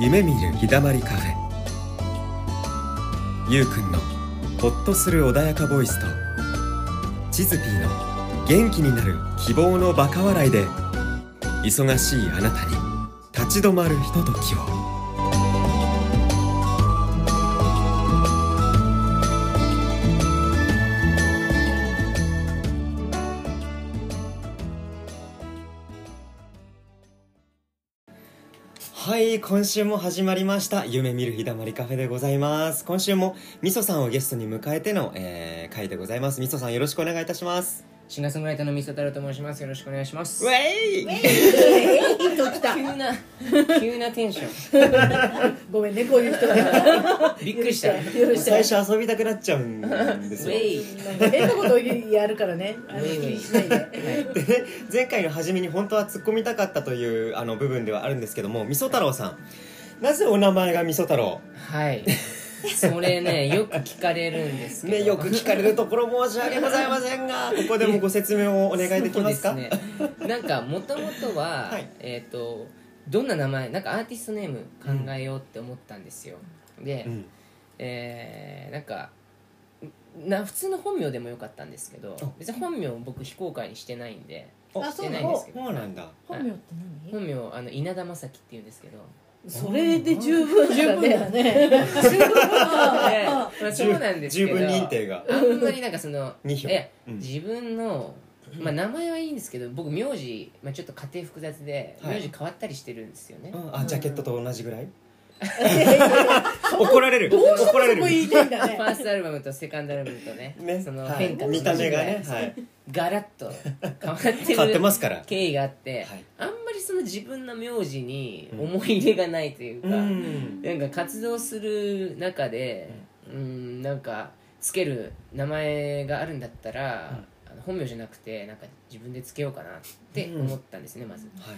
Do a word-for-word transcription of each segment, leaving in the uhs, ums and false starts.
夢見る日だまりカフェ。ゆうくんのほっとする穏やかボイスとチズピーの元気になる希望のバカ笑いで、忙しいあなたに立ち止まるひとときを。はい、今週も始まりました夢見る日だまりカフェでございます。今週もみそさんをゲストに迎えての、えー、回でございます。みそさんよろしくお願いいたします。 シンガーソングライターのみそ太郎と申します。よろしくお願いします。 ウェイ、 ウェイときた。 急な急なテンションごめんね、こういう人がびっくりした。 最初遊びたくなっちゃうんですよ。 ウェイなんか変なことをやるからね、あの気にしないで。 でね、前回の初めに本当は突っ込みたかったというあの部分ではあるんですけども、みそ太郎さん、なぜお名前がみそ太郎？ はいそれね、よく聞かれるんですけどね、よく聞かれるところ申し訳ございませんが、ここでもご説明をお願いできますか？ そうですね、なんかもともとは、はい、えーとどんな名前、なんかアーティストネーム考えようって思ったんですよ、うん、で、うん、えー、なんかな普通の本名でもよかったんですけど、別に本名僕非公開にしてないんで、してないんですけど、 そうなんだ。 本名って何？ 本名あの稲田正樹っていうんですけど、 それで十分だね。 十分まあそうなんですけど、 十分認定があんまりなんかそのに票、 いや、うん、自分のまあ名前はいいんですけど、僕名字、まあ、ちょっと家庭複雑で、はい、名字変わったりしてるんですよね。 あ、ジャケットと同じぐらい？怒られる。 どうしてもそこ言いたいんだね。 ファーストアルバムとセカンドアルバムとね、 ね、 その変化、 はい、見た目がね、はい、 ガラッと変わってる変わってますから経緯があって、はい、あんまりその自分の名字に思い入れがないというか、うん、なんか活動する中で、うん、なんかつける名前があるんだったら、うん、あの本名じゃなくてなんか自分でつけようかなって思ったんですね、まず。はい、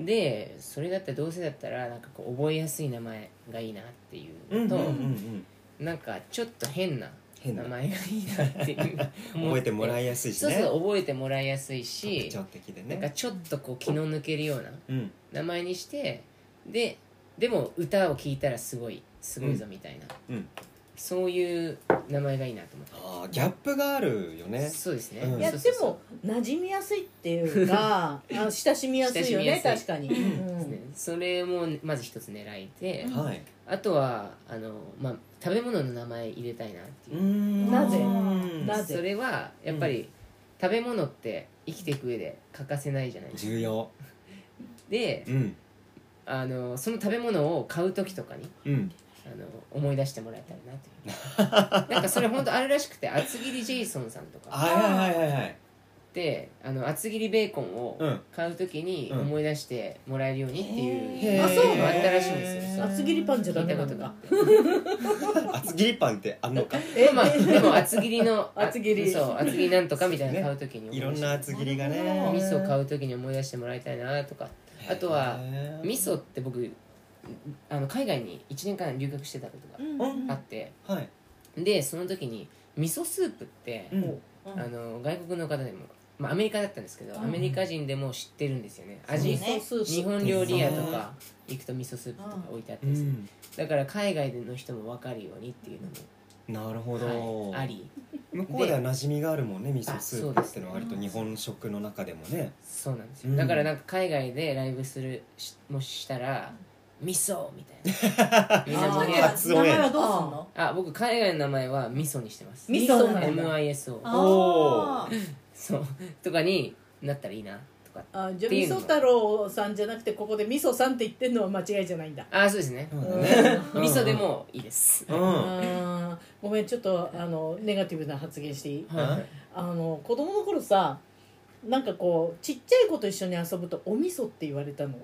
でそれだったらどうせだったらなんかこう覚えやすい名前がいいなっていうのと、うんうんうんうん、なんかちょっと変な名前がいいなっていう覚えてもらいやすいしね。 そうそう、覚えてもらいやすいし、 特徴的でね、 なんかちょっとこう気の抜けるような名前にして、うん、ででも歌を聴いたらすごいすごいぞみたいな、うんうん、そういう名前がいいなと思って。 あ、ギャップがあるよね。 そうですね、 うん、いやでも馴染みやすいっていうかあ親しみやすいよね、確かに、うん、 ね、それもまず一つ狙いで、 うん、はい、 あとはあの、まあ、食べ物の名前入れたいなっていう。うーん、なぜなぜそれはやっぱり、うん、食べ物って生きていく上で欠かせないじゃないですか。 重要で、うん、あのその食べ物を買う時とかに、うん、あの思い出してもらえたらなというなんかそれ本当あるらしくて、厚切りジェイソンさんとか、 はいはいはいはい、 であの厚切りベーコンを買うときに思い出してもらえるようにっていう、 うん、あ、そうのあったらしいんですよ。 厚切りパンじゃダメなのか。 厚切りパンってあんのか。 え、まあ、でも厚切りの厚切り、 そう厚切りなんとかみたいなの買うときに、 ね、いろんな厚切りがね、 味噌買うときに思い出してもらいたいなとか、あとは味噌って僕あの海外にいちねんかん留学してたことがあって、うん、はい、でその時に味噌スープって、うん、あの外国の方でも、まあ、アメリカだったんですけど、うん、アメリカ人でも知ってるんですよね、味、ね、日本料理屋とか行くと味噌スープとか置いてあったりする、うん、だから海外の人も分かるようにっていうのもなるほど、 はい、あり、 向こうでは馴染みがあるもんね、味噌スープってのは割と日本食の中でもね。 そうなんですよ、うん、だからなんか海外でライブするもししたら味噌みたいなみんな盛り上がって名前はどうすんの？ あ、僕海外の名前は味噌にしてます。 味噌なんだ。 エムアイエスオーあそうとかになったらいいなとか。 あ、じゃあ味噌太郎さんじゃなくてここで味噌さんって言ってんのは間違いじゃないんだ。 あ、そうですね、 うん、 味噌でもいいです、うん、 あ、ごめん、ちょっとあのネガティブな発言していい？はい、あの子供の頃さ、なんかこうちっちゃい子と一緒に遊ぶとお味噌って言われたの。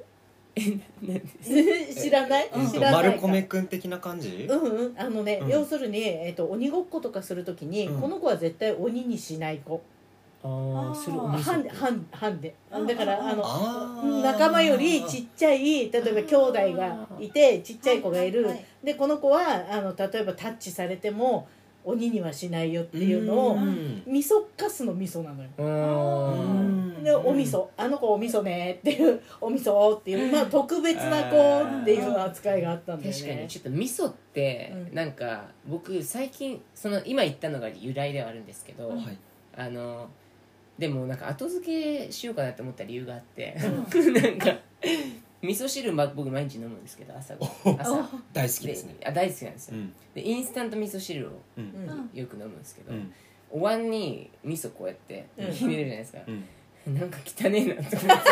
知らない？知らないか。 丸米くん的な感じ？ うんうん、あのね、うん、要するに、えーと、鬼ごっことかするときに、うん、この子は絶対鬼にしない子。 ああ、それお味噌。 半で半半で。だからあの仲間よりちっちゃい、例えば兄弟がいてちっちゃい子がいる。でこの子はあの例えばタッチされても鬼にはしないよっていうのをうん味噌かすの味噌なのよ。 うーんでお味噌あの子お味噌ねっていうお味噌っていう、まあ、特別な子っていう扱いがあったんだよね。 確かにちょっと味噌ってうんなんか僕最近その今言ったのが由来ではあるんですけど、 はいあのでもなんか後付けしようかなって思った理由があって、 うなんか味噌汁、ま、僕毎日飲むんですけど朝朝大好きですね。 あ大好きなんですよ、 うんでインスタント味噌汁をうんうんよく飲むんですけど、 うんお椀に味噌こうやってうん入れるじゃないですか、 うんなんか汚ねえなと思って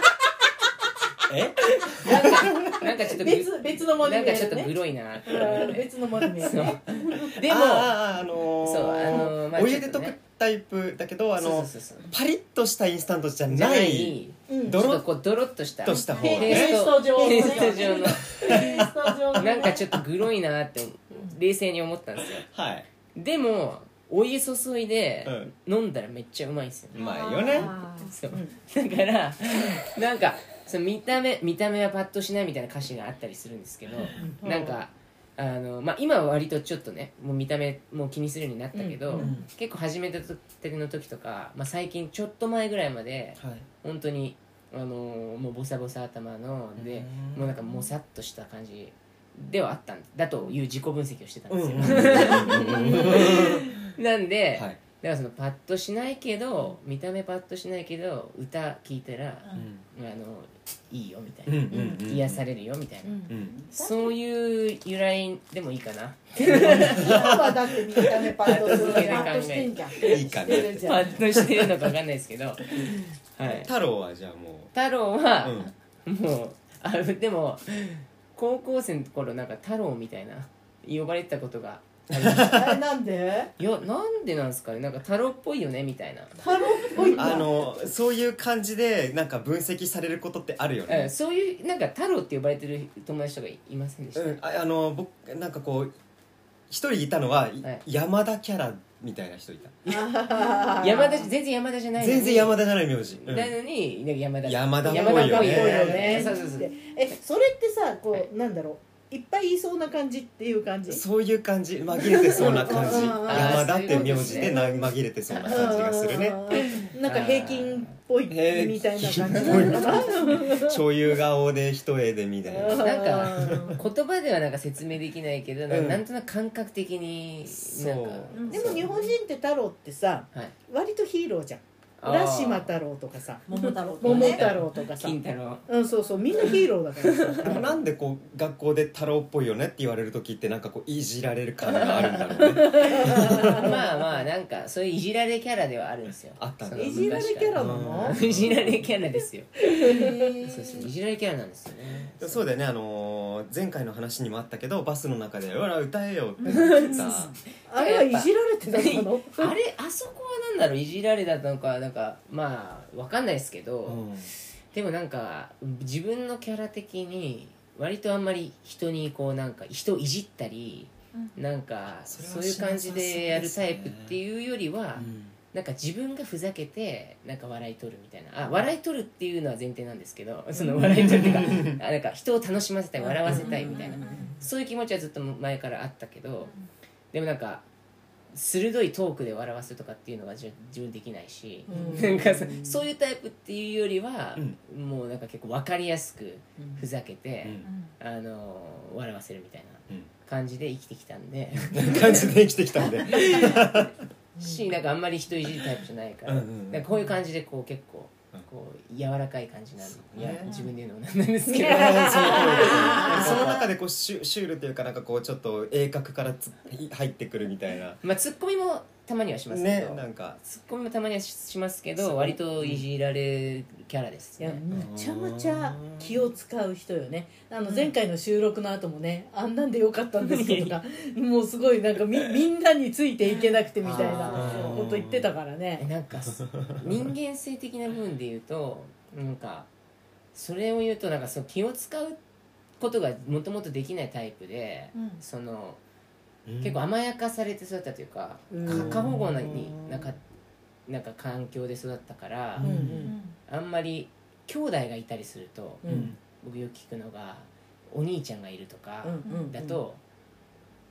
えなんかなんかちょっとぐ別別のものなんかちょっとねグロいなって思って別のものね。 そうでもあーあのーそうあのーまあお湯で溶くちょっとねタイプだけどあのそうそうそうそうパリッとしたインスタントじゃじゃなないいうんドロッちょっとこうドロッとしたとした方ペねースト状のペースト状のペースト状のねなんかちょっとグロいなって冷静に思ったんですよ。 はいでもお湯注いで飲んだらめっちゃうまいんですよ、 うまいよね。 あーそううんだからなんかその見た目見た目はパッとしないみたいな歌詞があったりするんですけど、 うんなんかあの、まあ、今は割とちょっとねもう見た目もう気にするようになったけど、 うんうん結構始めた時の時とか、まあ、最近ちょっと前ぐらいまではい本当にあのもうボサボサ頭のでうんもうなんかもさっとした感じではあったんだという自己分析をしてたんうんですうんよ、 うんなんで、 はいだからそのパッとしないけど見た目パッとしないけど歌聴いたら、 うんあのいいよみたいうんな、 うんうん癒されるよみたいな、 うんうんそういう由来でもいいかな今はだって見た目パッとするパッとしてんじゃん。 いいかねしてるじゃんパッとしてるのか分かんないですけど、はい、 太郎はじゃあも太郎はう、、 もうあでも高校生の頃なんか太郎みたいな呼ばれてたことがありましたえなんでいやなんでなんですかねなんか太郎っぽいよねみたいな、 太郎っぽいんだあのそういう感じでなんか分析されることってあるよえね。 そういうなんか太郎って呼ばれてる友達とかいませんでした、 うん、ああの僕なんかこう一人いたのは、 い山田キャラみたいな人いた。 あー山田全然山田じゃないのに全然山田じゃない名字。うんなのになんか山田山田っぽいよね山田っぽいぽいよねそうそうそうえそれってさこう、 はいなんだろういっぱいいそうな感じっていう感じ。 そういう感じ紛れてそうな感じ。 うん山田って名字でな紛れてそうな感じがするね。 うんなんか平均っぽい平均みたいな感じなのかな。 醤油顔で一重でみたいな。 なんか言葉ではなんか説明できないけど、なうんなんとなく感覚的になんかそうでも日本人って太郎ってさはい割とヒーローじゃん。 あー浦島太郎とかさ桃太郎とか桃ね太郎とかさ、 金太郎うんそうそうみんなヒーローだからさ。 でもなんでこう学校で太郎っぽいよねって言われる時ってなんかこういじられる感があるんだろうね。 まあまあなんかそういういじられキャラではあるんですよあったんだそのいじられキャラなの昔からいじられキャラですよそうそういじられキャラなんですよねそうだよね、あのー前回の話にもあったけどバスの中で「ほら歌えよ」って言ってさあれはいじられてたの？ あれあそこはなんだろういじられだったのかなんかまあわかんないですけど、 うんでもなんか自分のキャラ的に割とあんまり人にこうなんか人をいじったり、なんかそれはそういう感じでやるタイプっていうよりは、 うんなんか自分がふざけてなんか笑い取るみたいなあ笑い取るっていうのは前提なんですけどその笑い取るっていうかあなんか人を楽しませたい笑わせたいみたいなそういう気持ちはずっと前からあったけどでもなんか鋭いトークで笑わせるとかっていうのは自自分できないし、 うんなんかそそういうタイプっていうよりは、 うもうなんか結構分かりやすくふざけうて、 んあの笑わせるみたいなうん感じで生きてきたんで感じで生きてきたんでしなんかあんまり人いじるタイプじゃないから、 うんうんうんなんかこういう感じでこう結構うんこう柔らかい感じなんで、いやね自分で言うのもなんなんですけどその通りですその中でこうシュシュールっていうかなんかこうちょっと鋭角からつ入ってくるみたいなまあツッコミもたまにはしますけねど、 なんかツッコミもたまにはししますけそうど割といじられるキャラですいやね。 めちゃめちゃ気を使う人よね。あの前回の収録の後もね、あんなんでよかったんですけどかもうすごいなんかみみんなについていけなくてみたいなこと言ってたからえね。 なんか人間性的な部分で言うとなんかそれを言うとなんかその気を使うことがもともとできないタイプで、 うんその結構甘やかされて育ったというか、 うんか過保護なになんかなんか環境で育ったから、 うんううんんあんまり兄弟がいたりすると、 うん僕よく聞くのがお兄ちゃんがいるとかうんうんだと、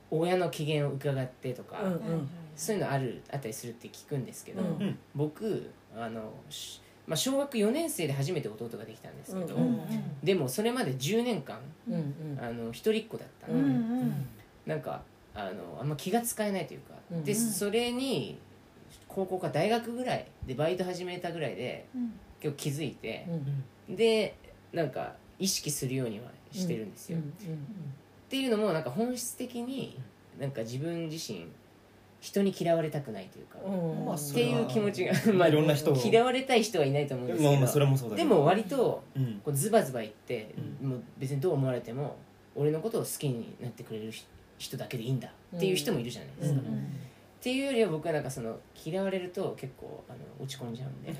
親の機嫌を伺ってとか、 うんうんそういうのあるあったりするって聞くんですけど、 うん僕あの、まあ、小学よねん生で初めて弟ができたんですけど、 うんうんでもそれまでじゅうねんかんうんうんあの一人っ子だったの、 うんううんんなんかあのあんま気が使えないというか、 うんでそれに高校か大学ぐらいでバイト始めたぐらいでうん結構気づいてう、んでなんか意識するようにはしてるんですよ、 うんっていうのもなんか本質的になんか自分自身人に嫌われたくないというか、 うんまあっていう気持ちがまあいろんな人を嫌われたい人はいないと思うんですけど、 まあまあそれもそうだけどでも割とうんこうズバズバ言って、 うんもう別にどう思われても俺のことを好きになってくれる人だけでいいんだっていう人もいるじゃないですか、 うんうんっていうよりは僕はなんかその嫌われると結構あの落ち込んじゃうんで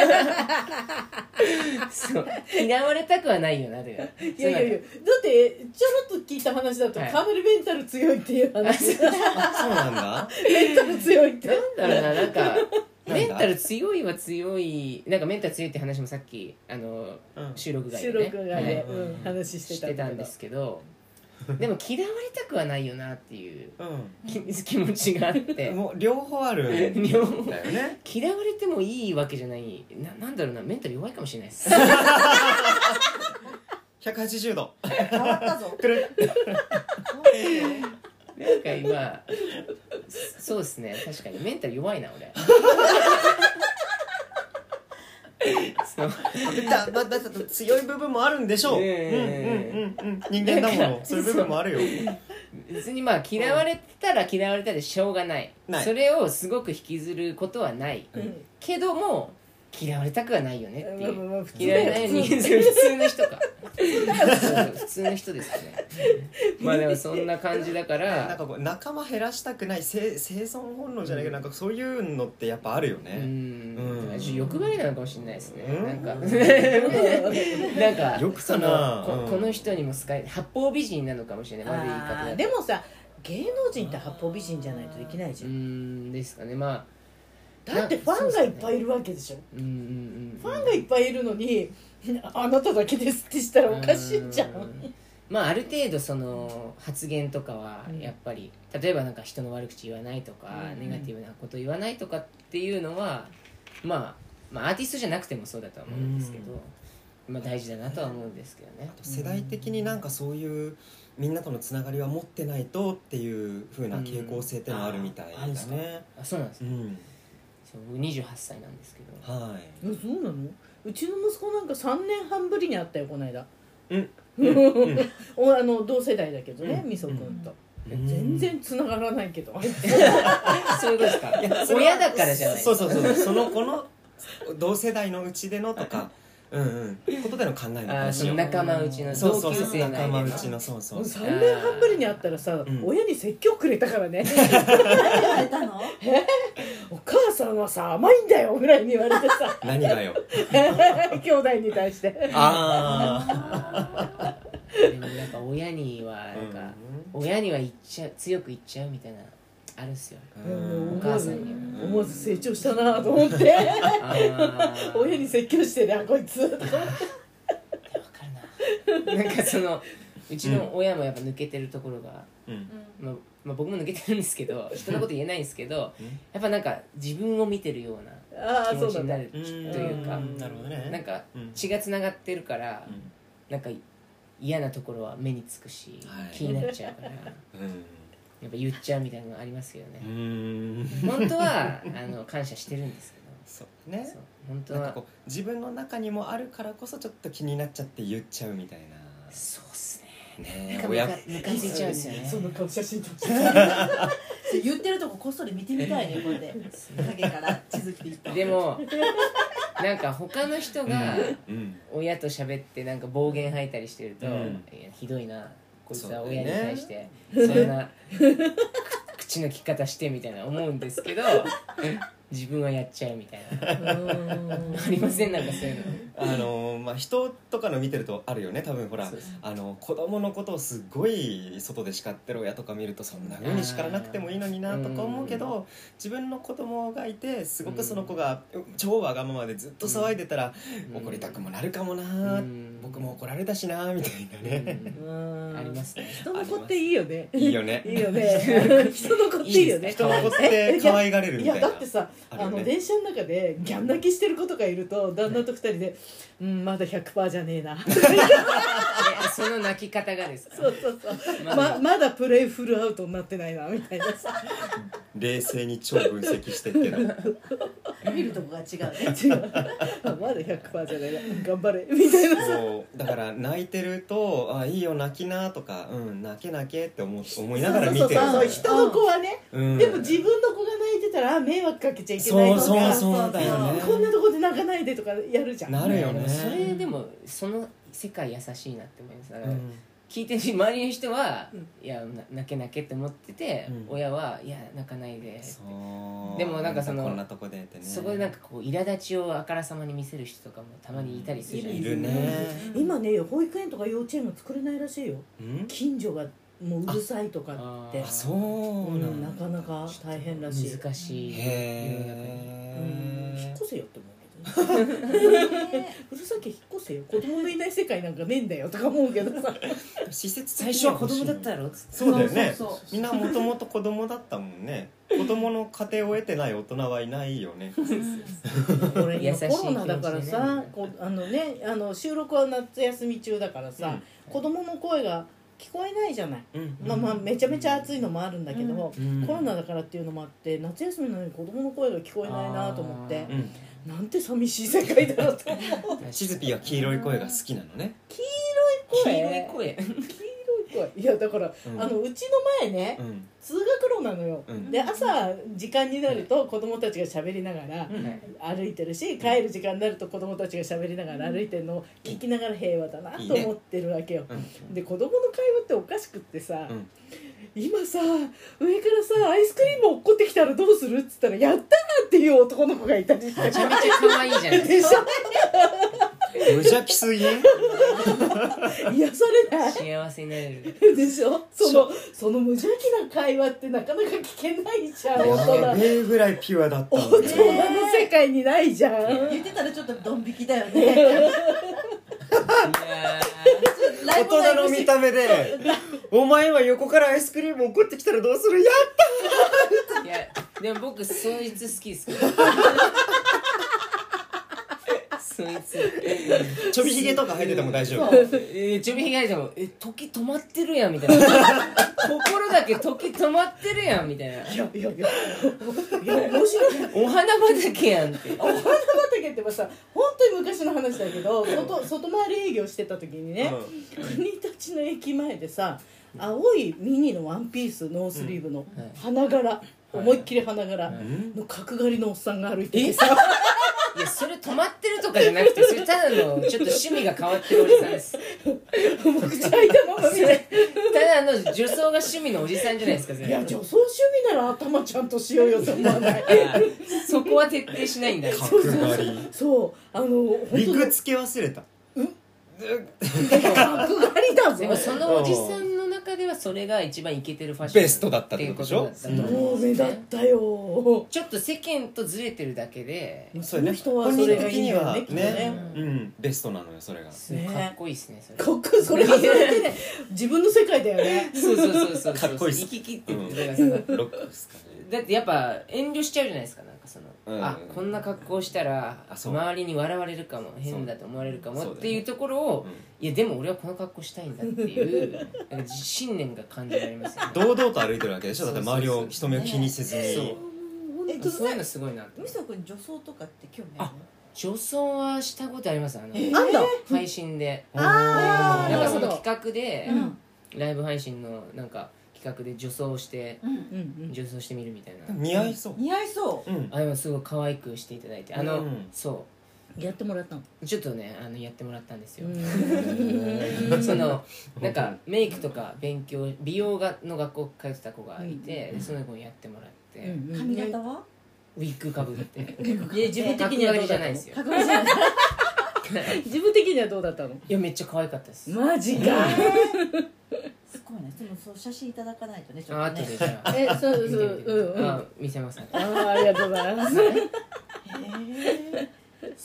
そう嫌われたくはないよなといういやいやいやだってちょろっと聞いた話だと、 はいカーネルメンタル強いっていう話あそうなんだメンタル強いってなんだろうななんかなんだメンタル強いは強いなんかメンタル強いって話もさっきあのうん収録外収でね録外で、 はいうん話してしたてたんですけどでも嫌われたくはないよなっていう気気持ちがあってうんもう両方あるん両方だよね嫌われてもいいわけじゃないななんだろうなメンタル弱いかもしれないですひゃくはちじゅうど変わったぞくるなんか今そうですね確かにメンタル弱いな俺そうだだだだ強い部分もあるんでしょう、うんうんえうんうん人間だものそういう部分もあるよ別にまあ嫌われたら嫌われたでしょうがない、 ないそれをすごく引きずることはない、 うんけども嫌われたくはないよねっていう、 まあまあまあ普通嫌われない人間普通の人かそう普通の人ですよねまあでもそんな感じだかなんらかこう仲間減らしたくない生生存本能じゃないけど、なんかそういうのってやっぱあるようね、 んうんちょっと欲張りなのかもしれないですね、 うんなんかなんかよくそかなうんのここの人にも好かれ八方美人なのかもしれない悪い言い方あーだとでもさ芸能人って八方美人じゃないとできないじうゃん、 んですかねまあだってファンがいっぱいいるわけでしょ、 うんうんうんファンがいっぱいいるのにあなただけですってしたらおかしいじゃん、 うんまあある程度その発言とかはやっぱり、例えばなんか人の悪口言わないとか、 うんネガティブなこと言わないとかっていうのは、まあ、まあアーティストじゃなくてもそうだとは思うんですけど、まあ大事だなとは思うんですけどね。 世代的になんかそういうみんなとのつながりは持ってないとっていう風な傾向性っていうのはあるみたいだああるんですかねあそうなんですか、 うんそう僕にじゅうはっさいなんですけどはいえそうなのうちの息子なんかさんねんはんぶりに会ったよこの間うんおあの同世代だけどねうんみそくんと、 うん全然繋がらないけどそういうことですか親だからじゃないそうそうそうその子の同世代のうちでのとかうんうんことでの考えのあー話をその仲間内の同そうそうそう級生内で仲間内のそうそうさんねんはんぶりに会ったらさ、 ん親に説教くれたからね何言われたのお母さんはさ甘いんだよぐらいに言われてさ何がよ兄弟に対してああーでもなんか親にはなんか、親には言っちゃう強く言っちゃうみたいなあるっすよあもうお思わず母さんには思わず成長したなと思ってあー親に説教してるあこいつとか思ってわかるななんかそのうちの親もやっぱ抜けてるところが、 うんまあまあ、僕も抜けてるんですけど人のこと言えないんですけどうんやっぱなんか自分を見てるようなああ気持ちになそうなんだるというかんなるほどねなんかうん血がつながってるからうんなんか嫌なところは目につくし、 はい気になっちゃうからやうんっぱ言っちゃうみたいなのありますようね、 ん本当はあの感謝してるんですけどそうねそう本当はなんかこう自分の中にもあるからこそちょっと気になっちゃって言っちゃうみたいなそうっすねねなんか親ムカムカついちゃうんですよねその顔写真撮って言ってるとここっそり見てみたいねこうやって影から地図切りとでもなんか他の人がうん親と喋ってなんか暴言吐いたりしてると、 うんいやひどいなこいつはそうだよね親に対してそんな口の利き方してみたいな思うんですけど自分はやっちゃうみたいなありませんなんかそういうのあのーまあ人とかの見てるとあるよね多分ほらそうですあの子供のことをすごい外で叱ってる親とか見るとそんな風に叱らなくてもいいのになとか思うけど自分の子供がいてすごくその子が超わがままでずっと騒いでたらうん怒りたくもなるかもなーっ僕も怒られたしなみたいなね、 うんありますね。 人の子っていいよね。 いいよねいいよね。人の子っていいよね。 人の子って可愛がれるみいたいな。 やだってさ、 あるよねあの電車の中でギャン泣きしてる子とかいると旦那と二人で「うんまだ ひゃくパーセント じゃねえな」 えその泣き方がですか。 そうそうそうまままだプレイフルアウトになってないなみたいなさ冷静に超分析してっての見るとこが違うね。 違うあまだ ひゃくパーセント じゃないな頑張れみたいなさそうだから泣いてると「あいいよ泣きな」とか「うん泣け泣け」って思思いながら見てるそうそうそう人の子はね、 うんでも自分の子が泣いてたらあ迷惑かけちゃいけないそうとかそうそうだよねこんなとこで泣かないでとかやるじゃんなるよねそれでもその世界優しいなって思います。だからうん聞いてる周りの人は、 うんいやな泣け泣けって思ってて、 うん親はいや泣かないで。 そうでもなんかそのこんなとこでってねそこでなんかこう苛立ちをあからさまに見せる人とかもたまにいたりするじゃないいですか。 るね今ね保育園とか幼稚園が作れないらしいようん近所がもううるさいとかってああそううなんんだなかなか大変らしい難しい世の中にうん引っへ越せよって思うけどねうるさきゃ引っ越せよ子供のいない世界なんかねえんだよとか思うけどさえ施設最初は子供だったやろっつって。 そうだよねそうそうそうみんなもともと子供だったもんね子供の家庭を得てない大人はいないよねこれ優しい今コロナだから気持ちさでねこうあのねあの収録は夏休み中だからさ、子供の声が聞こえないじゃない、 うんまあまあめちゃめちゃ暑いのもあるんだけど、 うんコロナだからっていうのもあって夏休みなのに子供の声が聞こえないなと思ってうんなんて寂しい世界だろうと思うしずぴーは黄色い声が好きなのね黄色い声。 黄色い声いやだから、 うんあのうちの前ね、 うん通学路なのよ、 うんで朝時間になると子供たちが喋りながら歩いてるし、帰る時間になると子供たちが喋りながら歩いてるのを聞きながら平和だなと思ってるわけよ、 うんで子供の会話っておかしくってさ、 うん今さ上からさアイスクリーム落っこってきたらどうするっつったらやったーっていう男の子がいたりしてめちゃめちゃ可愛いじゃないでですしか。 ょ無邪気すぎ癒されない幸せになれる。 でしょそのその無邪気な会話ってなかなか聞けないじゃん大人やべえぐらいピュアだった大もんね人の世界にないじゃん言ってたらちょっとドン引きだよね。 いやライ大ブライブ人の見た目でお前は横からアイスクリーム怒ってきたらどうするやっーいやでも僕そいつ好きですけど。そいつ。 たちょびひげとか生えてても大丈夫えー、ちょびひげでもえ時止まってるやんみたいな。心だけ時止まってるやんみたいな。 いやいやいやいや面白いお花畑やんって。 お花畑ってばさ本当に昔の話だけど外外回り営業してた時にね、国立の駅前でさ青いミニのワンピースノースリーブのはい花柄、思いっきり花柄んの角刈りのおっさんが歩いててさいやそれ止まってるとかじゃなくてそれただのちょっと趣味が変わってるおじさんです。 もう口開いたまま見てただの女装が趣味のおじさんじゃないですか。それいや女装趣味なら頭ちゃんとしようよと思わないそこは徹底しないんだよ。 角刈りそうあの本当陸つけ忘れた角刈りだぞでもそのおじさんの中ではそれが一番イケてるファッションベストだったってことでしょっていうことだったと思もう目うんですね立ったよちょっと世間とずれてるだけでそうよねその人はそれがいいんだよね本人的にはねきっとねうんベストなのよそれがすごいかっこいいですねそれ。 かっこいいそれがそれでね自分の世界だよねそうそうそうそうかっこいいっす生き切ってるうんだからそのロックですかねだってやっぱ遠慮しちゃうじゃないですか。なんかその、 うんあこんな格好したらあそう周りに笑われるかも変だと思われるかもそうだよねっていうところを、 うんいやでも俺はこの格好したいんだっていうなんか信念が感じられますよね。 堂々と歩いてるわけでしょだって周りを人目を気にせずにそうえそういうのすごいなってみそくん女装とかって興味あるの？ 女装はしたことありますあの、 あんだ配信であーなんかそのなるほど企画で、 うんライブ配信のなんか企画で女装してうんうんうん女装してみるみたいな、 似合いそう似合いそう。 うんあれはすごい可愛くしていただいてあの、 うんそやってもらったのうちょっとねあのやってもらったんですよ、 うんそのなんかメイクとか勉強美容がの学校通ってた子がいて、 うんその子にやってもらって、 うん髪型は？ ウィッグかぶっていや自分的にはどうだったの角刈りじゃないですよ角刈りじゃない。 自分的にはどうだったのいやめっちゃ可愛かったです、 マジかすごいね。でもそう写真いただかないとねちょあっとね。 後でじゃあえそうそう見てみてうんうんあ見せますねあーありがとうございますへえ。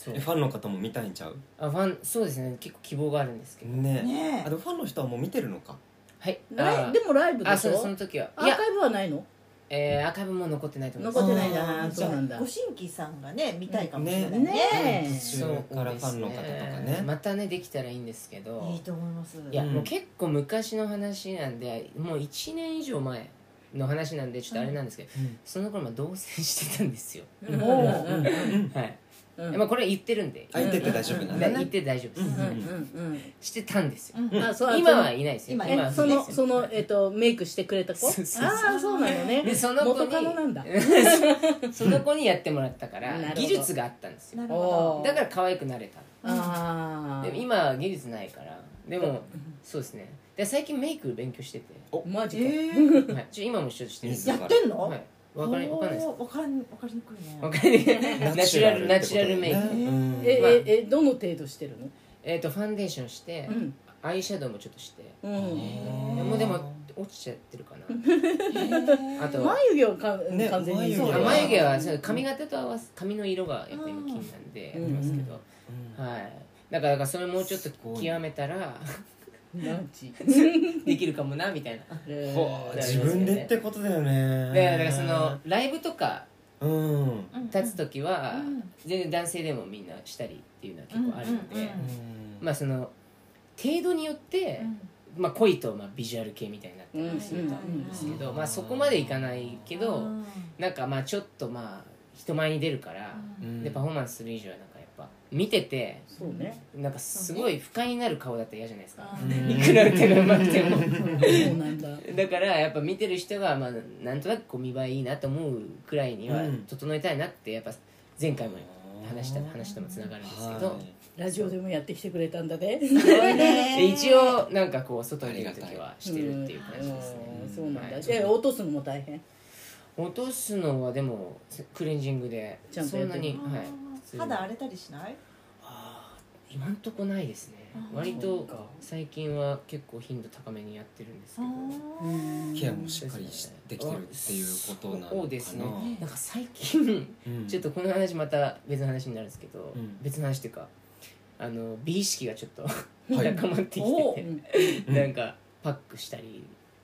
そうファンの方も見たいんちゃうあファンそうですね結構希望があるんですけど、 ねねあでもファンの人はもう見てるのかはいあライでもライブでしょあそうその時は。いやアーカイブはないの？ えー、アーカイブも残ってないと思います。 残ってないんだあーな。そうなんだご。新規さんがね見たいかもしれないねねえそう途中からファンの方とかねまたねできたらいいんですけど、 いいと思いますいや、 うんもう結構昔の話なんでもういちねん以上前の話なんでちょっとあれなんですけど、 うんその頃まあ同棲してたんですよ。 うんもううんうんはい。 うんまあこれは言ってるんで。 あ言ってて大丈夫なんだねで言って大丈夫です。 うんうんしてたんですよ。 うんうんあそう今はいないですよ。 今えはその不そのえっとメイクしてくれた子？あそうそうそうあそうなのね。 でその子に元カノなんだ。 その子にやってもらったからなるほど技術があったんですよ。 なるほおーだから可愛くなれた。 ああ。 でも今は技術ないからでもそうですねで最近メイク勉強してて、 マジどえか。 ーはい、ちょ今も一緒してるんですよやってんのはいわかりわかんないですおーわかんわかりにくいねわかんないナチュラルナチュラルメイク、 うんえまあええどの程度してるの？ えっ、とファンデーションして、 うんアイシャドウもちょっとして、 うん。 でもでも落ちちゃってるかなあとは眉毛はかね完全に眉毛あそうだよ眉毛はそう髪型と合わせ髪の色がやっぱ今金なんでやってますけど、 うんはいだからだからそれもうちょっとすごい極めたらマジ。 できるかもなみたいなえーほう自分でってことだよねでだからそのライブとかうん立つ時はうん全然男性でもみんなしたりっていうのは結構あるので、 うんうんうんまあその程度によって、まあ、恋とまあビジュアル系みたいになったりすると思うんですけど、まあ、そこまでいかないけど、なんかまあちょっとまあ人前に出るから、 うんでパフォーマンスする以上はなんかやっぱ見ててそうね。 なんかすごい不快になる顔だったら嫌じゃないですか、 うんいくら歌がうまくてもそうなんだ。 だからやっぱ見てる人がまあなんとなくこう見栄えいいなと思うくらいにはうん整えたいなってやっぱ前回も話した話ともつながるんですけど、 はいラジオでもやってきてくれたんだね。 すごいねで一応なんかこう外に出る時はしてるっていう感じですね、 うんそうなんだ。 はいえ落とすのも大変。 落とすのはでもクレンジングでちゃんとやってるそんなに、はい、普通に肌荒れたりしないあー今んとこないですねあー割とそうか最近は結構頻度高めにやってるんですけどうんケアもしっかりしできてるっていうことなのかなそうですねなんか最近うんちょっとこの話また別の話になるんですけど、 うん別の話っていうかあの美意識がちょっとはい高まってきおてうんて、 うんなんかパックしたり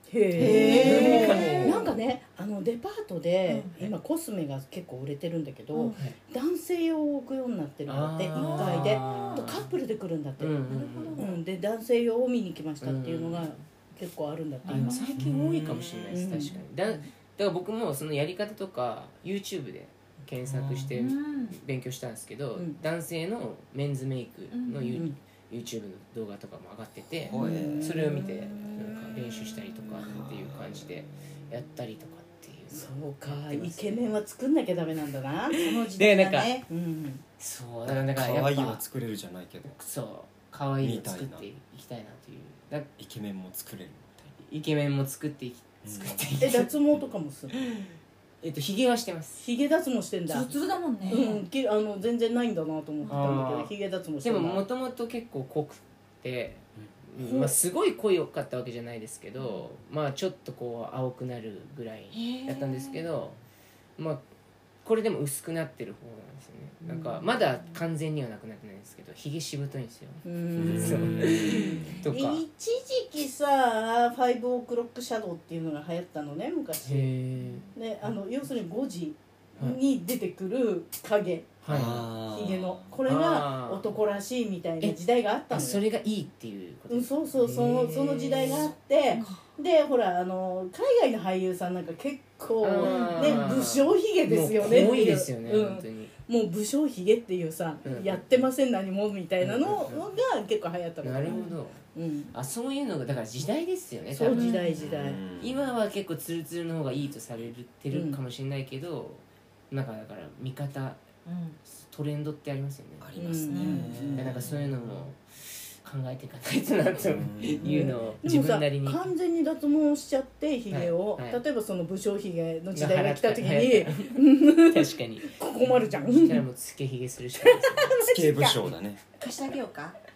へえ。 へーなんかねあのデパートでうん今コスメが結構売れてるんだけど、 うん男性用を置くようになってるんだっていっあーかいであとカップルで来るんだって、 うんうんうん、で男性用を見に来ましたっていうのが結構あるんだって今、 あでも最近多いかもしれないです、 うん確かにだだから僕もそのやり方とか YouTube で検索してうん勉強したんですけど、 うん男性のメンズメイクのユ、 うん YouTube の動画とかも上がってて、 ほえそれを見てなんか練習したりとかっていう感じでやったりとかっていうそうかイケメンは作んなきゃダメなんだなこの時代だねうんそうだからだから可愛いやっぱは作れるじゃないけどそう可愛いの作っていきたいなというだイケメンも作れるイケメンも作っていきうん作っていきたいえ脱毛とかもするえっとひげはしてますヒゲ脱毛してんだツルツルだもんねうんきあの全然ないんだなと思ってたんだけあーどヒゲ脱毛してでんだももともと結構濃くて、 うんまあ、すごい濃かったわけじゃないですけど、まあちょっとこう青くなるぐらいだったんですけど、まあこれでも薄くなってる方なんですよね。なんかまだ完全にはなくなってないんですけどひげしぶといんですよ。 うんそうとか一時期さファイブオクロックシャドウっていうのが流行ったのね昔へねあの要するにごじに出てくる影はいあーひげのこれが男らしいみたいな時代があったのよあそれがいいっていうことうん、 ですそうそうそのへーその時代があってでほらあの海外の俳優さんなんか結構あねー武将ひげですよねもう濃っていういですよね、 うん本当にもう武将ひげっていうさ、 うんやってません何もみたいなのうんが結構流行ったのなるほどうん、 あそういうのがだから時代ですよねそう多分時代時代、 うん今は結構ツルツルの方がいいとされてるかもしれないけど、なんかだから見方うんトレンドってありますよねありますねうんでなんかそういうのも考えていかないとなというのを自でもさ分なりに完全に脱毛しちゃってひげを、 はいはい例えばその武将ひげの時代が来た時に確かに困るじゃんそしたらもうつけひげするしかないですねスケ武将だね貸してあげようか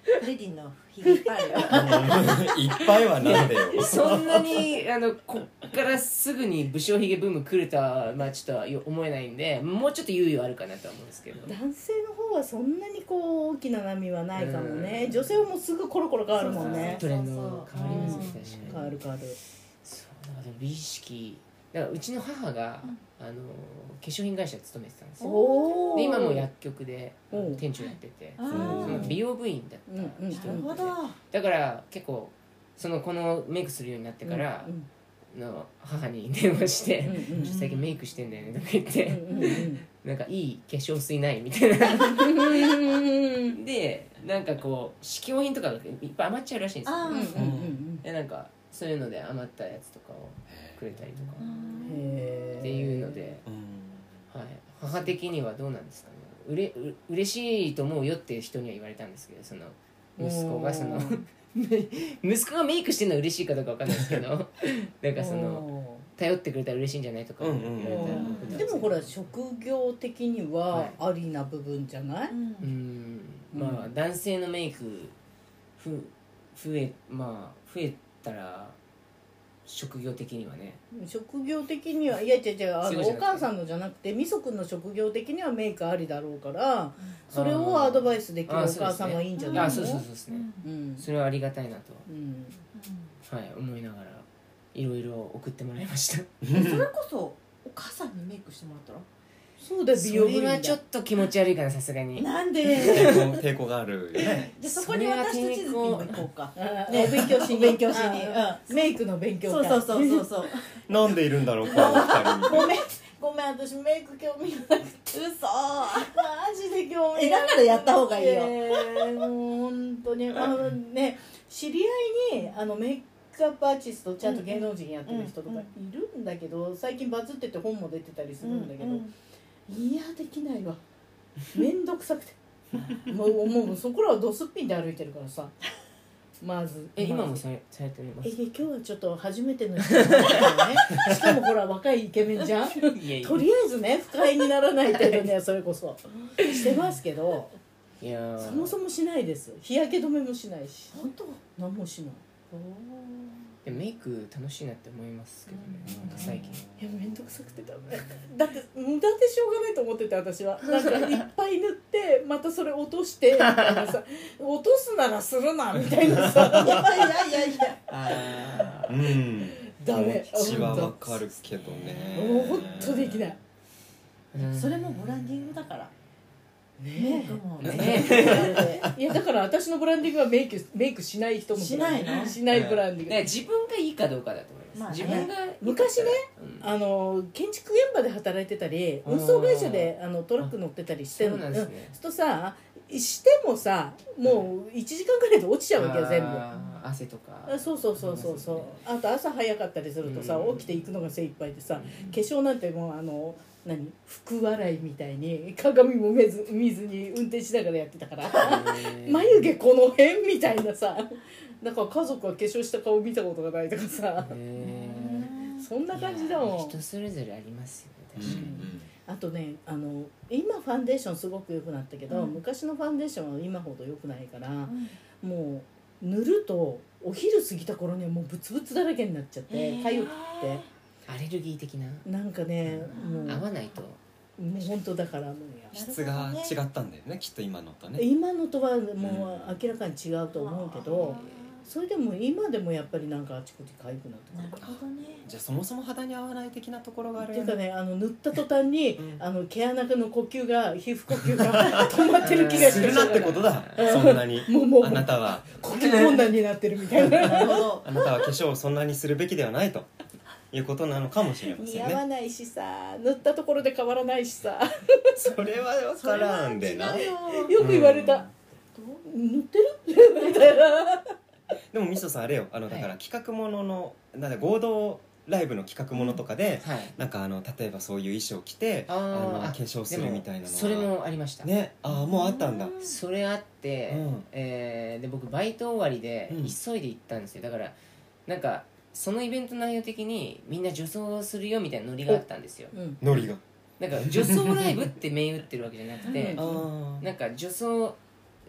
フレディのひげいっぱいあるよいっぱいはなんでよそんなにあのこっからすぐに武将髭ブーム来るとは、まあ、ちょっとは思えないんでもうちょっと猶予あるかなとは思うんですけど。 男性の方はそんなにこう大きな波はないかもね。女性はもうすぐコロコロ変わるもんね。 トレンド変わりますね、 そうそう確かに。 変わる変わる。 そうだから美意識だからうちの母が、 うんあの化粧品会社勤めてたんですよ。 おで今も薬局でお店長やってて、 あその美容部員だった人なるほどだから結構そのこのメイクするようになってから、 うんの母に電話してうんうん 「ちょっと最近メイクしてんだよね」とか言って、 うんうんなんかいい化粧水ないみたいなうんでなんかこう試供品とかがいっぱい余っちゃうらしいんですよ。 あうんうんうんでなんかそういうので余ったやつとかをくれたりとかへーっていうので、 うんはい、母的にはどうなんですかね。うれう嬉しいと思うよって人には言われたんですけど、その息子がその息子がメイクしてるのは嬉しいかどうかわかんないですけどなんかその頼ってくれたら嬉しいんじゃないとか言われたうんことでもほら職業的にははいありな部分じゃない、 うんうんうんまあ男性のメイクふ増えまあ増えたら職業的にはね職業的にはいや違う違うあのおそういうことじゃなくて母さんのじゃなくてみそくんの職業的にはメイクありだろうからそれをアドバイスできるお母さんがいいんじゃないのあそうそうそうですね、 うんそれはありがたいなと、 うんはい、思いながらいろいろ送ってもらいましたそれこそお母さんにメイクしてもらったらそうだよ美容部員だそれはちょっと気持ち悪いかなさすがになんで抵抗抵抗があるよねじゃあそこに私と地図にも行こうかあねお勉強しにお勉強しにあメイクの勉強会そうそうそうそうそうなんでいるんだろうこの二人ごめんごめん私メイク興味なくて嘘マジで興味えだからやった方がいいよえーもう本当にあのね知り合いにあのメイクアップアーティストちゃんと芸能人やってる人とかいるんだけど最近バズってて本も出てたりするんだけど、いやできないわめんどくさくてもうもうそこらはドスッピンで歩いてるからさまずえ今まずもされされてますえ今日はちょっと初めての人なんだよねしかもほら若いイケメンじゃんいやいやとりあえずね不快にならない程度ねそれこそしてますけどいやーそもそもしないです日焼け止めもしないし本当何もしないでメイク楽しいなって思いますけどね、なんか最近いやめんどくさくてダメだって無駄でしょうがないと思ってて私はなんかいっぱい塗ってまたそれ落としてみたいなさ落とすならするなみたいなさいやいやいやいやあーうんダメ気持ちはわかるけどねもうほんとできないうんそれもブランディングだからメイねクもねねいやだから私のブランディングはメイクメイクしない人もしないのしないブランディング、 ね自分がいいかどうかだと思います、 まあね自分が昔ねうんあの建築現場で働いてたり運送会社であのトラック乗ってたりしてるそうなんですねするとさしてもさもういちじかんぐらいで落ちちゃうわけよ全部あー汗とかあそうそうそうそうそうあと朝早かったりするとさうん起きていくのが精一杯でさ化粧なんてもうあの何服洗いみたいに鏡も見ず見ずに運転しながらやってたから眉毛この辺みたいなさだから家族は化粧した顔見たことがないとかさへそんなー感じだもんいや人それぞれありますよね確かに、 あとねあの今ファンデーションすごく良くなったけど、 うん昔のファンデーションは今ほど良くないから、もう塗るとお昼過ぎた頃にはもうブツブツだらけになっちゃってへーかゆくってアレルギー的ななんかねもう合わないともう本当だからもうや質が違ったんだよねきっと今のとね今のとはもう明らかに違うと思うけど、それでも今でもやっぱりなんかあちこちかゆくなってくるなるほどねじゃあそもそも肌に合わない的なところがあるっていうよねかねあの塗った途端に、 うんあの毛穴の呼吸が皮膚呼吸が止まってる気がしてするなってことだそんなにもうもうあなたは呼吸困難になってるみたいななるほどあなたは化粧をそんなにするべきではないということなのかもしれませ似んね合わないしさ塗ったところで変わらないしさそれは分からんでなそれは違うよよく言われた、 どう塗ってるみたいなでもみそさんあれよあのだから企画もののなんだ合同ライブの企画ものとかで、 はいなんかあの例えばそういう衣装着てあーのあ化粧するみたいなのはそれもありましたねああもうあったんだそれあって、 うんえーで僕バイト終わりでうん急いで行ったんですよだからなんかそのイベント内容的にみんな女装するよみたいなノリがあったんですようんノリがなんか女装ライブって銘打ってるわけじゃなくてうんあーなんか女装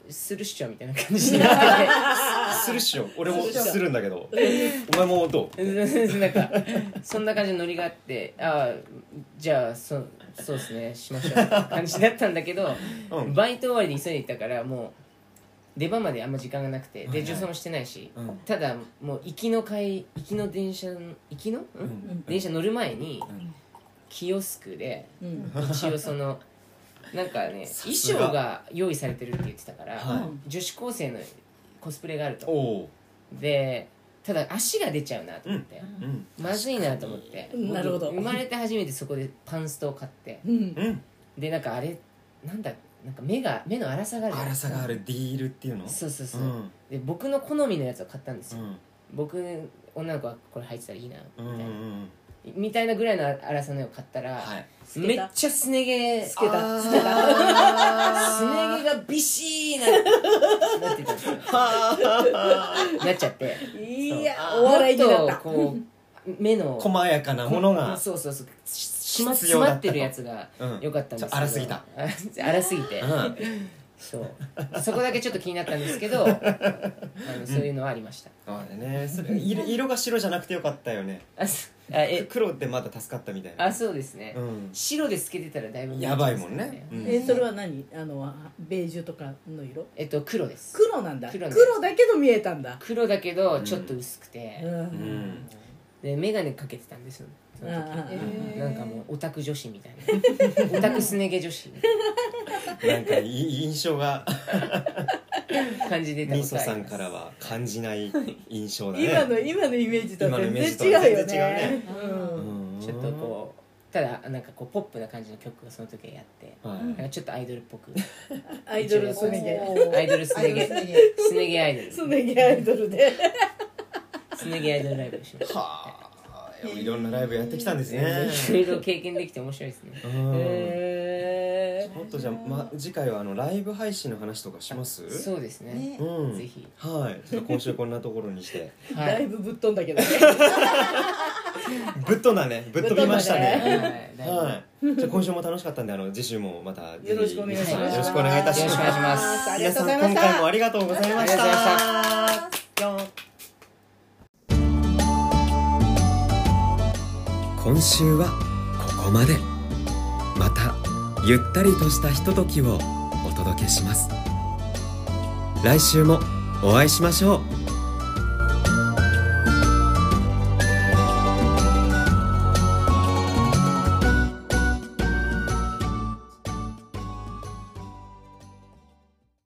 するっしょみたいな感じになっててするっしょ、俺もするんだけどお前もどうなんかそんな感じのノリがあって、ああじゃあそそうですねしましょうみたいな感じだったんだけど、 うん、 バイト終わりで急いで行ったからもう出番まであんま時間がなくて、で受賞もしてないし、 うん、 ただもう行きの会行きの電車行きの、うん、電車乗る前に、うん、キオスクで、うん、一応そのなんかね衣装が用意されてるって言ってたから、はい、女子高生のコスプレがあると。でただ足が出ちゃうなと思って、うん、まずいなと思って、 なるほど。 生まれて初めてそこでパンストを買って、うん、でなんかあれなんだなんか目が目の粗さがある粗さがあるディールっていうの。 そうそうそう、うん、で僕の好みのやつを買ったんですよ、うん、僕女の子はこれ履いてたらいいなみたいな、うんうんうんみたいなぐらいの粗さの絵を買ったら、はい、めっちゃすね毛つけたつけたすね毛がビシーななってたんですよなっちゃって、 いやお笑いになった。 こう目の細やかなものがそうそうそうしま詰まってるやつが良かったんですけど、 粗すぎた粗すぎて、うん、そうそこだけちょっと気になったんですけどあのそういうのはありました、 うん、あれねそれ色, 色が白じゃなくてよかったよね。ああえ黒でまだ助かったみたいな。 あそうですね、うん、白で透けてたらだいぶやばいもんね、 うん、えそれは何あのベージュとかの色？ えっと黒です。 黒なんだ。 黒, 黒だけど見えたんだ。 黒だけどちょっと薄くて、うんうん、で眼鏡かけてたんですよその時、えー、なんかもうオタク女子みたいなオタクすね毛女子なんか印象が感じでみそさんからは感じない印象だね今の今のイメージと全然違うよね。全然違うね、 うん、ちょっとこうただなんかこうポップな感じの曲をその時はやって、はい、なんかちょっとアイドルっぽくアイドルすね毛アイドルすね毛すね毛アイドルすね毛アイドルですね毛アイドルライブしました。 はあいろんなライブやってきたんですね。 いろいろ経験できて面白いですね。 へーちょっとじゃあ、ま、次回はあのライブ配信の話とかします？ そうですね、 うん、 ぜひ。 はい、ちょっと今週こんなところにして、 はい、だいぶぶっ飛んだけどねぶっ飛んだねぶっ飛びましたね。はい、はい、じゃあ今週も楽しかったんであの次週もまたよろしくお願いします。 よろしくお願いいたします。 よろしくお願いします。 皆さん今回もありがとうございました。ありがとうございました。 今週はここまで。またゆったりとしたひとときをお届けします。来週もお会いしましょう。